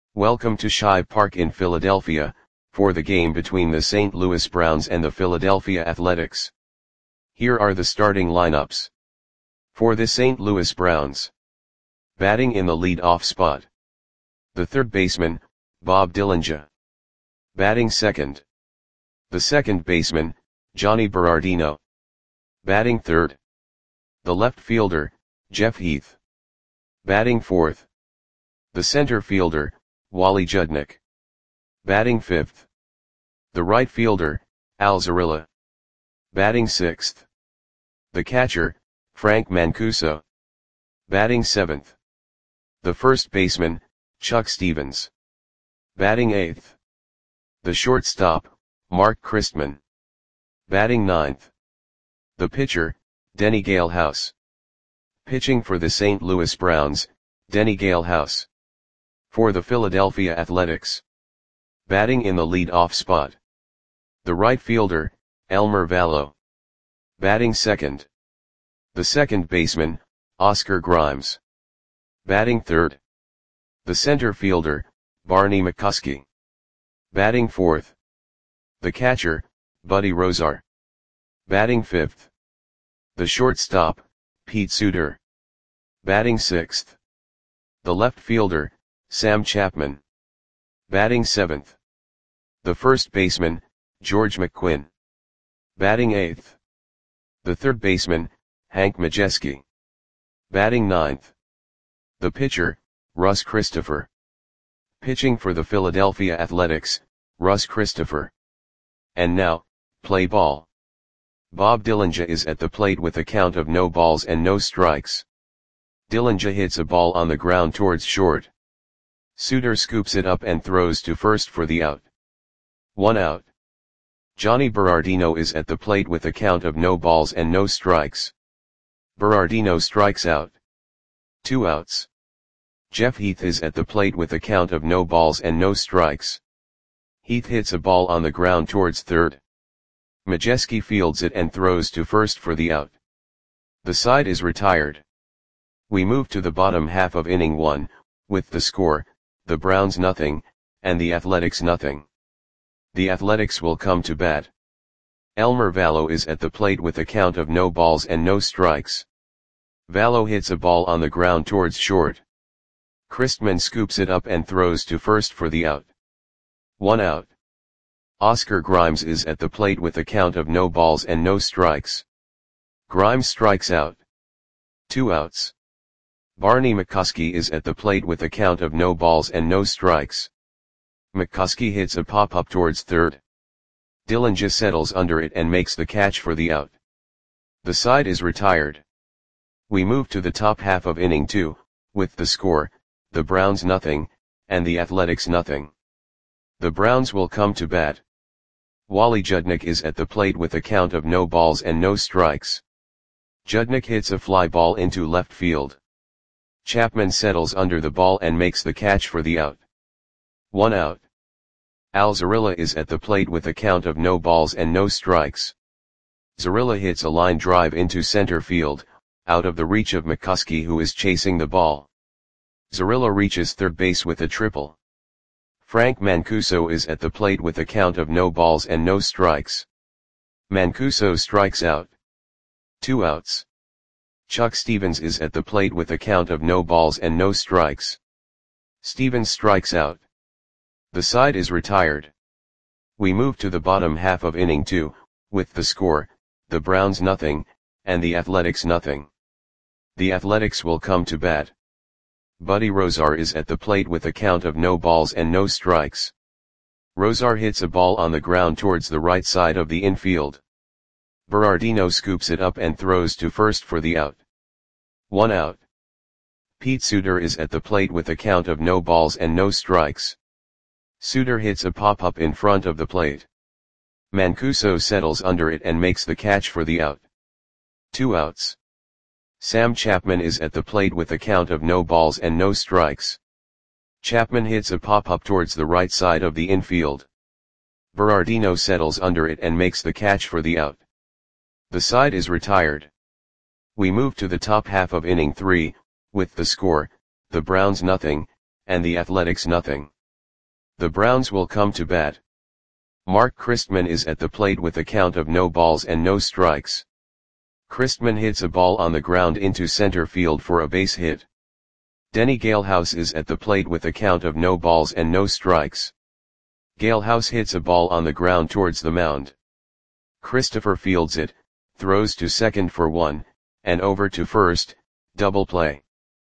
Welcome to Shibe Park in Philadelphia, for the game between the St. Louis Browns and the Philadelphia Athletics. Here are the starting lineups. For the St. Louis Browns. Batting in the lead-off spot. The third baseman, Bob Dillinger. Batting second. The second baseman, Johnny Berardino. Batting third. The left fielder, Jeff Heath. Batting fourth. The center fielder, Wally Judnick. Batting fifth. The right fielder, Al Zarilla. Batting sixth. The catcher, Frank Mancuso. Batting seventh. The first baseman, Chuck Stevens. Batting eighth. The shortstop, Mark Christman. Batting ninth. The pitcher, Denny Galehouse. Pitching for the St. Louis Browns, Denny Galehouse. For the Philadelphia Athletics. Batting in the lead-off spot. The right fielder, Elmer Vallow. Batting second. The second baseman, Oscar Grimes. Batting third. The center fielder, Barney McCuskey. Batting fourth. The catcher, Buddy Rozar. Batting fifth. The shortstop, Pete Suter. Batting sixth. The left fielder, Sam Chapman. Batting seventh. The first baseman, George McQuinn. Batting eighth. The third baseman, Hank Majeski. Batting ninth. The pitcher, Russ Christopher. Pitching for the Philadelphia Athletics, Russ Christopher. And now, play ball. Bob Dillinger is at the plate with a count of no balls and no strikes. Dillinger hits a ball on the ground towards short. Suter scoops it up and throws to first for the out. 1 out. Johnny Berardino is at the plate with a count of no balls and no strikes. Berardino strikes out. 2 outs. Jeff Heath is at the plate with a count of no balls and no strikes. Heath hits a ball on the ground towards third. Majeski fields it and throws to first for the out. The side is retired. We move to the bottom half of inning 1, with the score, the Browns nothing, and the Athletics nothing. The Athletics will come to bat. Elmer Vallow is at the plate with a count of no balls and no strikes. Vallow hits a ball on the ground towards short. Christman scoops it up and throws to first for the out. 1 out. Oscar Grimes is at the plate with a count of no balls and no strikes. Grimes strikes out. 2 outs. Barney McCuskey is at the plate with a count of no balls and no strikes. McCuskey hits a pop-up towards third. Dillinger settles under it and makes the catch for the out. The side is retired. We move to the top half of inning 2, with the score, the Browns nothing, and the Athletics nothing. The Browns will come to bat. Wally Judnick is at the plate with a count of no balls and no strikes. Judnick hits a fly ball into left field. Chapman settles under the ball and makes the catch for the out. 1 out. Al Zarilla is at the plate with a count of no balls and no strikes. Zarilla hits a line drive into center field, out of the reach of McCuskey, who is chasing the ball. Zarilla reaches third base with a triple. Frank Mancuso is at the plate with a count of no balls and no strikes. Mancuso strikes out. 2 outs. Chuck Stevens is at the plate with a count of no balls and no strikes. Stevens strikes out. The side is retired. We move to the bottom half of inning 2, with the score, the Browns nothing, and the Athletics nothing. The Athletics will come to bat. Buddy Rozar is at the plate with a count of no balls and no strikes. Rozar hits a ball on the ground towards the right side of the infield. Berardino scoops it up and throws to first for the out. 1 out. Pete Suter is at the plate with a count of no balls and no strikes. Suter hits a pop-up in front of the plate. Mancuso settles under it and makes the catch for the out. 2 outs. Sam Chapman is at the plate with a count of no balls and no strikes. Chapman hits a pop-up towards the right side of the infield. Berardino settles under it and makes the catch for the out. The side is retired. We move to the top half of inning 3, with the score, the Browns nothing, and the Athletics nothing. The Browns will come to bat. Mark Christman is at the plate with a count of no balls and no strikes. Christman hits a ball on the ground into center field for a base hit. Denny Galehouse is at the plate with a count of no balls and no strikes. Galehouse hits a ball on the ground towards the mound. Christopher fields it, throws to second for one, and over to first, double play.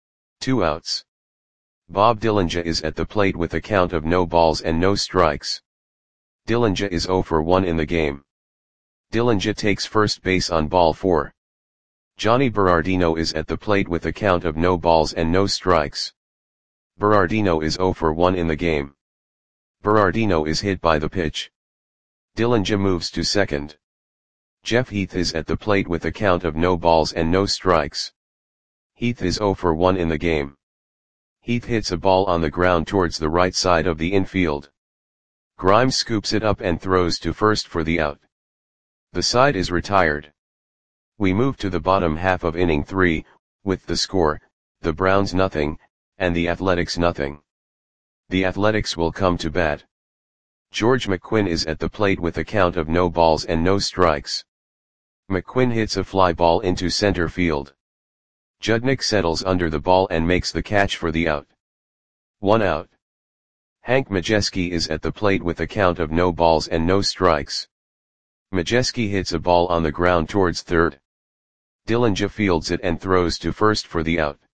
2 outs. Bob Dillinger is at the plate with a count of no balls and no strikes. Dillinger is 0 for 1 in the game. Dillinger takes first base on ball 4. Johnny Berardino is at the plate with a count of no balls and no strikes. Berardino is 0 for 1 in the game. Berardino is hit by the pitch. Dillinger moves to second. Jeff Heath is at the plate with a count of no balls and no strikes. Heath is 0 for 1 in the game. Heath hits a ball on the ground towards the right side of the infield. Grimes scoops it up and throws to first for the out. The side is retired. We move to the bottom half of inning 3, with the score, the Browns nothing, and the Athletics nothing. The Athletics will come to bat. George McQuinn is at the plate with a count of no balls and no strikes. McQuinn hits a fly ball into center field. Judnick settles under the ball and makes the catch for the out. 1 out. Hank Majeski is at the plate with a count of no balls and no strikes. Majeski hits a ball on the ground towards third. Dillinger fields it and throws to first for the out.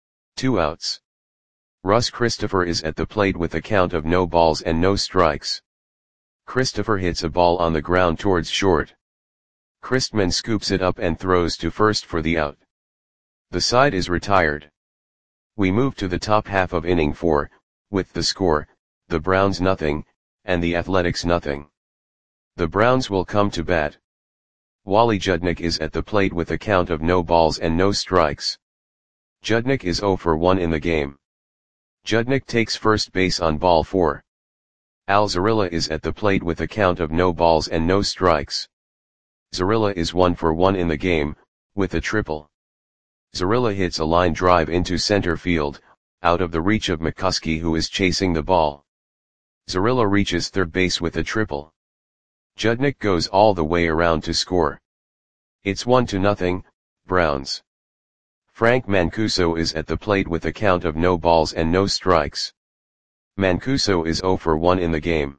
2 outs. Russ Christopher is at the plate with a count of no balls and no strikes. Christopher hits a ball on the ground towards short. Christman scoops it up and throws to first for the out. The side is retired. We move to the top half of inning 4, with the score, the Browns nothing, and the Athletics nothing. The Browns will come to bat. Wally Judnick is at the plate with a count of no balls and no strikes. Judnick is 0 for 1 in the game. Judnick takes first base on ball 4. Al Zarilla is at the plate with a count of no balls and no strikes. Zarilla is 1 for 1 in the game, with a triple. Zarilla hits a line drive into center field, out of the reach of McCuskey who is chasing the ball. Zarilla reaches third base with a triple. Judnick goes all the way around to score. It's 1-0, Browns. Frank Mancuso is at the plate with a count of no balls and no strikes. Mancuso is 0 for 1 in the game.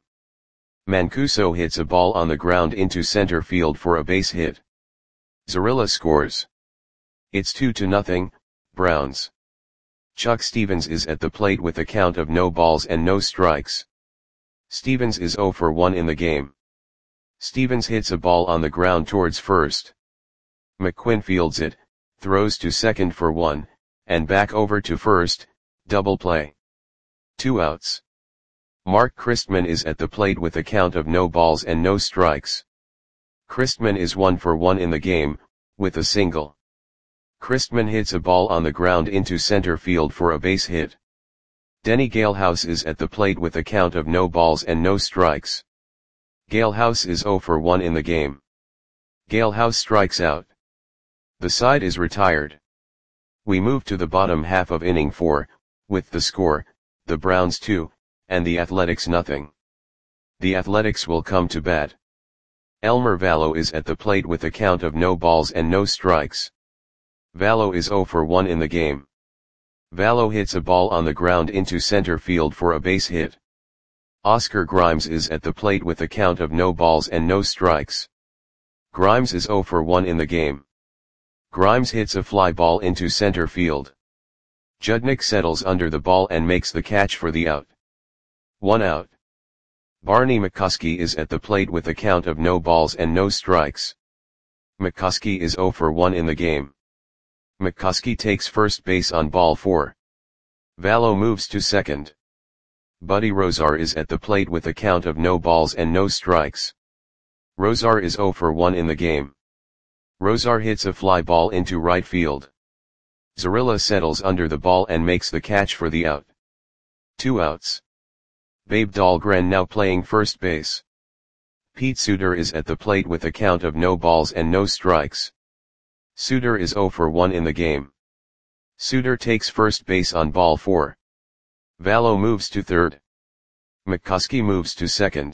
Mancuso hits a ball on the ground into center field for a base hit. Zarilla scores. It's 2-0, Browns. Chuck Stevens is at the plate with a count of no balls and no strikes. Stevens is 0 for 1 in the game. Stevens hits a ball on the ground towards first. McQuinn fields it, throws to second for 1, and back over to first, double play. 2 outs. Mark Christman is at the plate with a count of no balls and no strikes. Christman is 1 for 1 in the game, with a single. Christman hits a ball on the ground into center field for a base hit. Denny Galehouse is at the plate with a count of no balls and no strikes. Galehouse is 0 for 1 in the game. Galehouse strikes out. The side is retired. We move to the bottom half of inning 4, with the score, the Browns 2, and the Athletics nothing. The Athletics will come to bat. Elmer Vallow is at the plate with a count of no balls and no strikes. Vallow is 0 for 1 in the game. Vallow hits a ball on the ground into center field for a base hit. Oscar Grimes is at the plate with a count of no balls and no strikes. Grimes is 0 for 1 in the game. Grimes hits a fly ball into center field. Judnick settles under the ball and makes the catch for the out. 1 out. Barney McCuskey is at the plate with a count of no balls and no strikes. McCuskey is 0 for 1 in the game. McCuskey takes first base on ball 4. Vallow moves to second. Buddy Rozar is at the plate with a count of no balls and no strikes. Rozar is 0 for 1 in the game. Rozar hits a fly ball into right field. Zarilla settles under the ball and makes the catch for the out. 2 outs. Babe Dahlgren now playing first base. Pete Suter is at the plate with a count of no balls and no strikes. Suter is 0 for 1 in the game. Suter takes first base on ball 4. Vallow moves to third. McCuskey moves to second.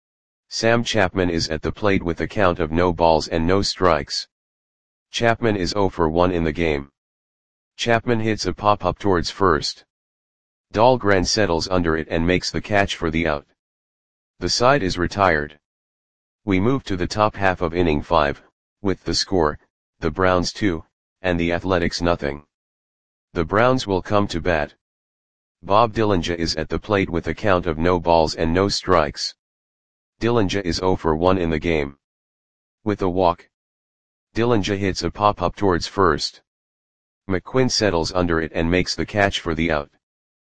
Sam Chapman is at the plate with a count of no balls and no strikes. Chapman is 0 for 1 in the game. Chapman hits a pop-up towards first. Dahlgren settles under it and makes the catch for the out. The side is retired. We move to the top half of inning 5, with the score, the Browns 2, and the Athletics nothing. The Browns will come to bat. Bob Dillinger is at the plate with a count of no balls and no strikes. Dillinger is 0 for 1 in the game. With a walk. Dillinger hits a pop-up towards first. McQuinn settles under it and makes the catch for the out.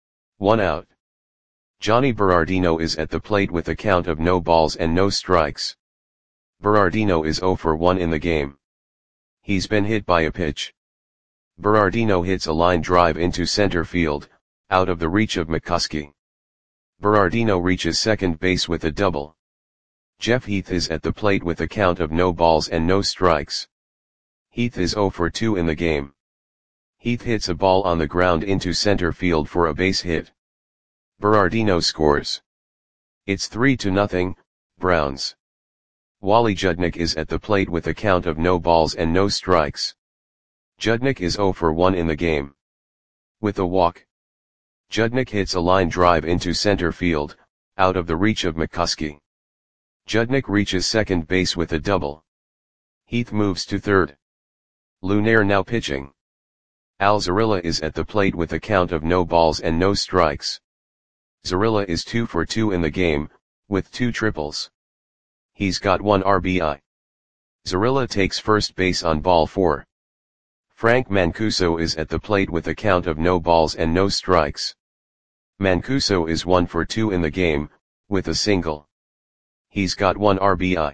1 out. Johnny Berardino is at the plate with a count of no balls and no strikes. Berardino is 0 for 1 in the game. He's been hit by a pitch. Berardino hits a line drive into center field, out of the reach of McCuskey. Berardino reaches second base with a double. Jeff Heath is at the plate with a count of no balls and no strikes. Heath is 0 for 2 in the game. Heath hits a ball on the ground into center field for a base hit. Berardino scores. It's 3-0, Browns. Wally Judnick is at the plate with a count of no balls and no strikes. Judnick is 0 for 1 in the game. With a walk. Judnick hits a line drive into center field, out of the reach of McCuskey. Judnick reaches second base with a double. Heath moves to third. Lunaire now pitching. Al Zarilla is at the plate with a count of no balls and no strikes. Zarilla is 2 for 2 in the game, with 2 triples. He's got 1 RBI. Zarilla takes first base on ball 4. Frank Mancuso is at the plate with a count of no balls and no strikes. Mancuso is 1 for 2 in the game, with a single. He's got 1 RBI.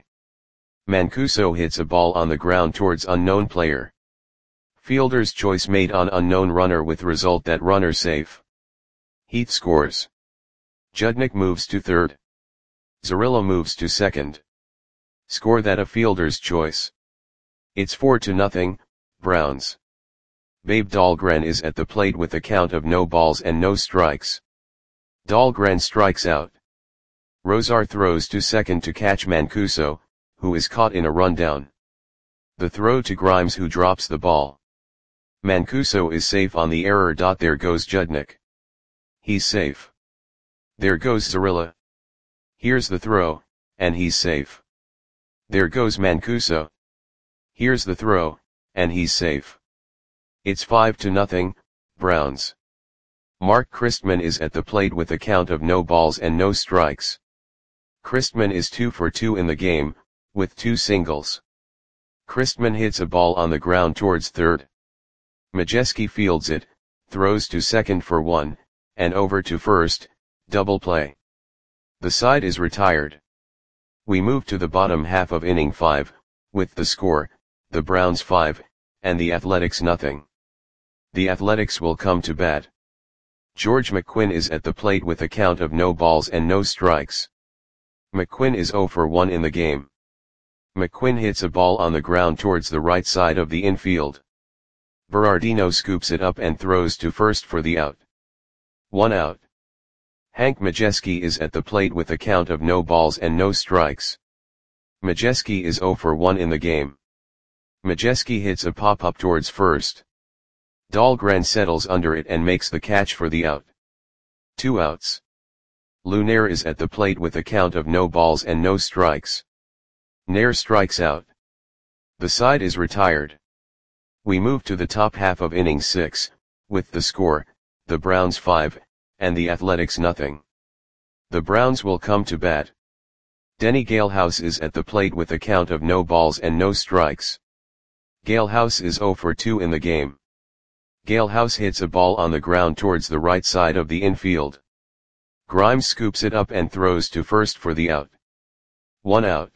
Mancuso hits a ball on the ground towards unknown player. Fielder's choice made on unknown runner with result that runner safe. Heath scores. Judnick moves to third. Zarilla moves to second. Score that a fielder's choice. It's 4-0, Browns. Babe Dahlgren is at the plate with a count of no balls and no strikes. Dahlgren strikes out. Rosar throws to second to catch Mancuso, who is caught in a rundown. The throw to Grimes, who drops the ball. Mancuso is safe on the error. There goes Judnick. He's safe. There goes Zarilla. Here's the throw, and he's safe. There goes Mancuso. Here's the throw, and he's safe. It's 5-0, Browns. Mark Christman is at the plate with a count of no balls and no strikes. Christman is 2 for 2 in the game, with 2 singles. Christman hits a ball on the ground towards third. Majeski fields it, throws to second for 1, and over to first, double play. The side is retired. We move to the bottom half of inning 5, with the score, the Browns 5, and the Athletics nothing. The Athletics will come to bat. George McQuinn is at the plate with a count of no balls and no strikes. McQuinn is 0 for 1 in the game. McQuinn hits a ball on the ground towards the right side of the infield. Berardino scoops it up and throws to first for the out. 1 out. Hank Majeski is at the plate with a count of no balls and no strikes. Majeski is 0 for 1 in the game. Majeski hits a pop-up towards first. Dahlgren settles under it and makes the catch for the out. 2 outs. Lunaire is at the plate with a count of no balls and no strikes. Nair strikes out. The side is retired. We move to the top half of inning 6, with the score, the Browns 5, and the Athletics nothing. The Browns will come to bat. Denny Galehouse is at the plate with a count of no balls and no strikes. Galehouse is 0 for 2 in the game. Galehouse hits a ball on the ground towards the right side of the infield. Grimes scoops it up and throws to first for the out. 1 out.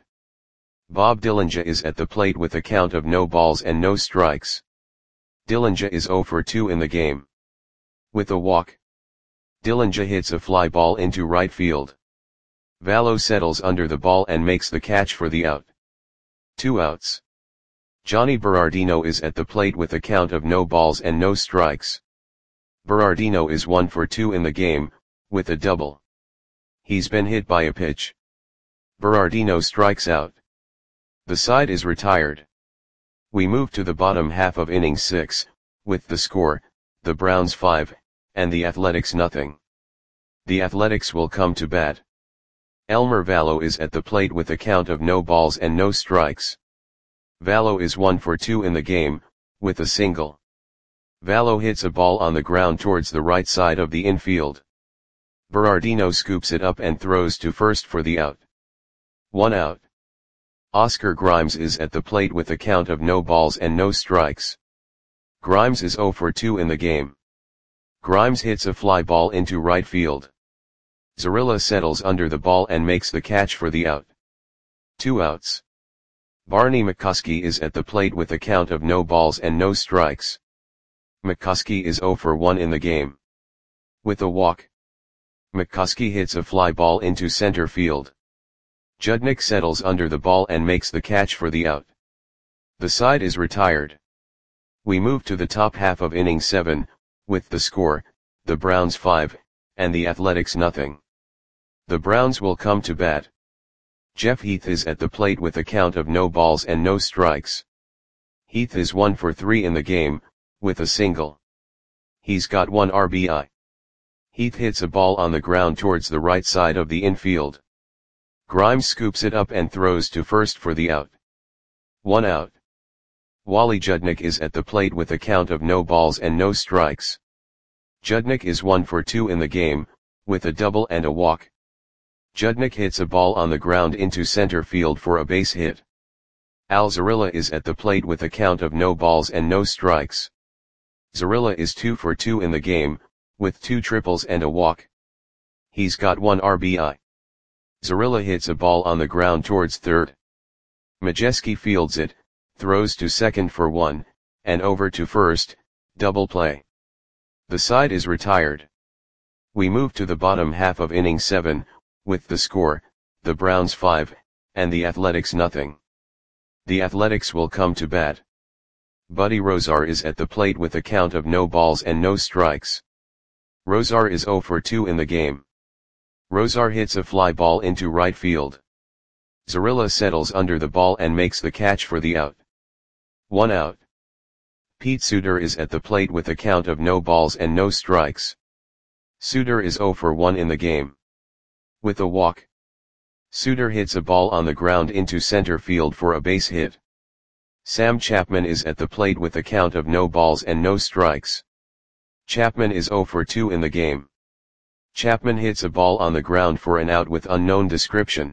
Bob Dillinger is at the plate with a count of no balls and no strikes. Dillinger is 0 for 2 in the game. With a walk. Dillinger hits a fly ball into right field. Vallo settles under the ball and makes the catch for the out. 2 outs. Johnny Berardino is at the plate with a count of no balls and no strikes. Berardino is 1 for 2 in the game, with a double. He's been hit by a pitch. Berardino strikes out. The side is retired. We move to the bottom half of inning 6, with the score, the Browns 5, and the Athletics nothing. The Athletics will come to bat. Elmer Vallo is at the plate with a count of no balls and no strikes. Vallo is 1 for 2 in the game, with a single. Vallo hits a ball on the ground towards the right side of the infield. Berardino scoops it up and throws to first for the out. 1 out. Oscar Grimes is at the plate with a count of no balls and no strikes. Grimes is 0 for 2 in the game. Grimes hits a fly ball into right field. Zarilla settles under the ball and makes the catch for the out. 2 outs. Barney McCuskey is at the plate with a count of no balls and no strikes. McCuskey is 0 for 1 in the game. With a walk. McCuskey hits a fly ball into center field. Judnick settles under the ball and makes the catch for the out. The side is retired. We move to the top half of inning 7, with the score, the Browns 5, and the Athletics nothing. The Browns will come to bat. Jeff Heath is at the plate with a count of no balls and no strikes. Heath is 1 for 3 in the game, with a single. He's got 1 RBI. Heath hits a ball on the ground towards the right side of the infield. Grimes scoops it up and throws to first for the out. 1 out. Wally Judnick is at the plate with a count of no balls and no strikes. Judnick is 1 for 2 in the game, with a double and a walk. Judnick hits a ball on the ground into center field for a base hit. Al Zarilla is at the plate with a count of no balls and no strikes. Zarilla is 2 for 2 in the game, with 2 triples and a walk. He's got 1 RBI. Zarilla hits a ball on the ground towards third. Majeski fields it, throws to second for 1, and over to first, double play. The side is retired. We move to the bottom half of inning 7, with the score, the Browns 5, and the Athletics nothing. The Athletics will come to bat. Buddy Rozar is at the plate with a count of no balls and no strikes. Rozar is 0 for 2 in the game. Rozar hits a fly ball into right field. Zarilla settles under the ball and makes the catch for the out. 1 out. Pete Suter is at the plate with a count of no balls and no strikes. Suter is 0 for 1 in the game. With a walk. Suter hits a ball on the ground into center field for a base hit. Sam Chapman is at the plate with a count of no balls and no strikes. Chapman is 0 for 2 in the game. Chapman hits a ball on the ground for an out with unknown description.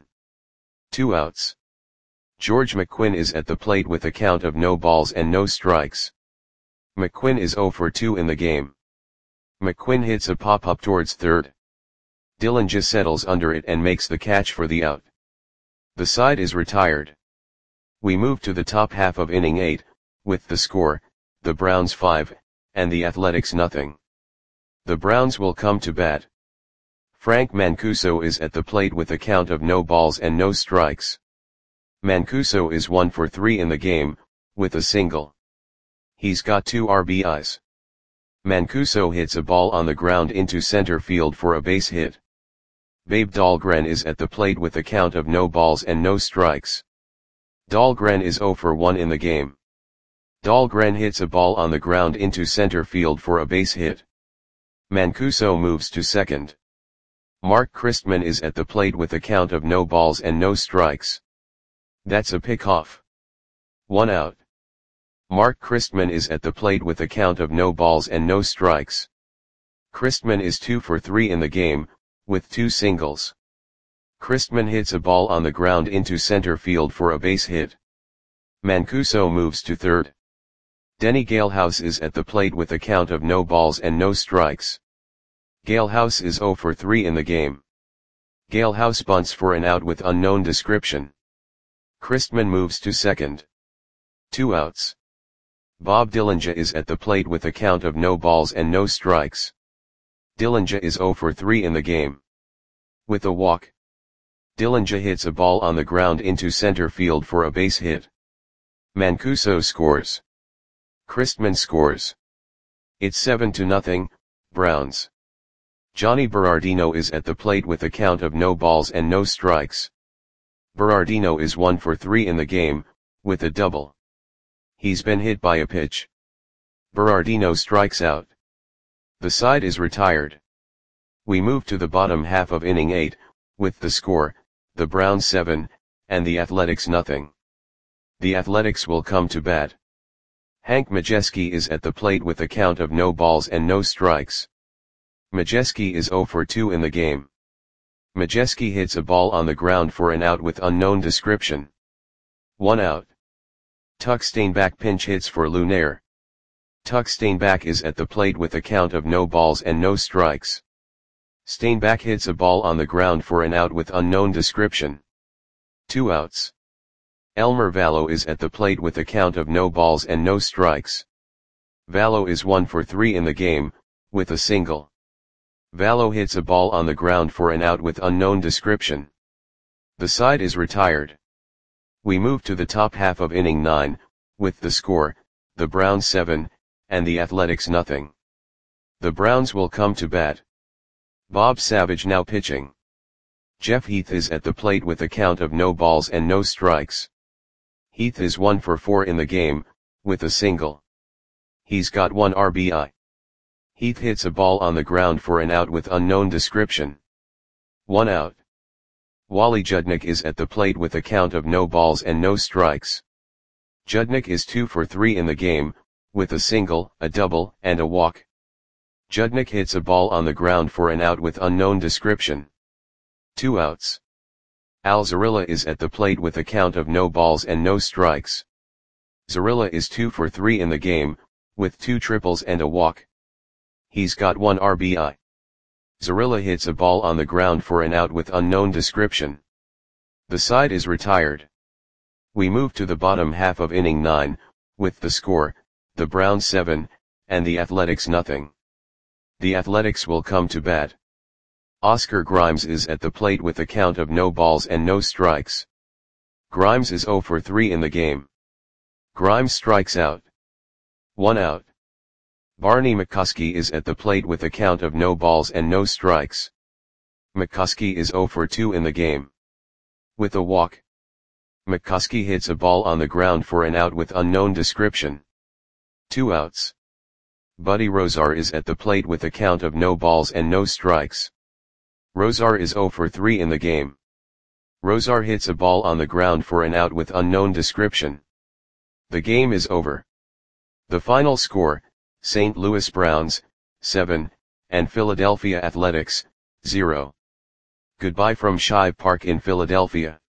2 outs. George McQuinn is at the plate with a count of no balls and no strikes. McQuinn is 0 for 2 in the game. McQuinn hits a pop-up towards third. Dillinger settles under it and makes the catch for the out. The side is retired. We move to the top half of inning 8, with the score, the Browns 5, and the Athletics nothing. The Browns will come to bat. Frank Mancuso is at the plate with a count of no balls and no strikes. Mancuso is 1 for 3 in the game, with a single. He's got 2 RBIs. Mancuso hits a ball on the ground into center field for a base hit. Babe Dahlgren is at the plate with a count of no balls and no strikes. Dahlgren is 0 for 1 in the game. Dahlgren hits a ball on the ground into center field for a base hit. Mancuso moves to second. Mark Christman is at the plate with a count of no balls and no strikes. That's a pickoff. 1 out. Mark Christman is at the plate with a count of no balls and no strikes. Christman is 2 for 3 in the game, with 2 singles. Christman hits a ball on the ground into center field for a base hit. Mancuso moves to third. Denny Galehouse is at the plate with a count of no balls and no strikes. Galehouse is 0 for 3 in the game. Galehouse bunts for an out with unknown description. Christman moves to second. 2 outs. Bob Dillinger is at the plate with a count of no balls and no strikes. Dillinger is 0 for 3 in the game. With a walk. Dillinger hits a ball on the ground into center field for a base hit. Mancuso scores. Christman scores. It's 7-0, Browns. Johnny Berardino is at the plate with a count of no balls and no strikes. Berardino is 1 for 3 in the game, with a double. He's been hit by a pitch. Berardino strikes out. The side is retired. We move to the bottom half of inning 8, with the score, the Browns 7, and the Athletics nothing. The Athletics will come to bat. Hank Majeski is at the plate with a count of no balls and no strikes. Majeski is 0 for 2 in the game. Majeski hits a ball on the ground for an out with unknown description. 1 out. Tuck Steinbach pinch hits for Lunaire. Tuck Steinbach is at the plate with a count of no balls and no strikes. Steinbach hits a ball on the ground for an out with unknown description. 2 outs. Elmer Vallo is at the plate with a count of no balls and no strikes. Vallo is 1 for 3 in the game, with a single. Vallo hits a ball on the ground for an out with unknown description. The side is retired. We move to the top half of inning 9, with the score, the Browns 7, and the Athletics nothing. The Browns will come to bat. Bob Savage now pitching. Jeff Heath is at the plate with a count of no balls and no strikes. Heath is 1 for 4 in the game, with a single. He's got 1 RBI. Heath hits a ball on the ground for an out with unknown description. 1 out. Wally Judnick is at the plate with a count of no balls and no strikes. Judnick is 2 for 3 in the game, with a single, a double, and a walk. Judnick hits a ball on the ground for an out with unknown description. 2 outs. Al Zarilla is at the plate with a count of no balls and no strikes. Zarilla is 2 for 3 in the game, with 2 triples and a walk. He's got 1 RBI. Zarilla hits a ball on the ground for an out with unknown description. The side is retired. We move to the bottom half of inning 9, with the score, the Browns 7, and the Athletics nothing. The Athletics will come to bat. Oscar Grimes is at the plate with a count of no balls and no strikes. Grimes is 0 for 3 in the game. Grimes strikes out. 1 out. Barney McCoskey is at the plate with a count of no balls and no strikes. McCoskey is 0 for 2 in the game. With a walk. McCoskey hits a ball on the ground for an out with unknown description. 2 outs. Buddy Rozar is at the plate with a count of no balls and no strikes. Rozar is 0 for 3 in the game. Rozar hits a ball on the ground for an out with unknown description. The game is over. The final score, St. Louis Browns, 7, and Philadelphia Athletics, 0. Goodbye from Shibe Park in Philadelphia.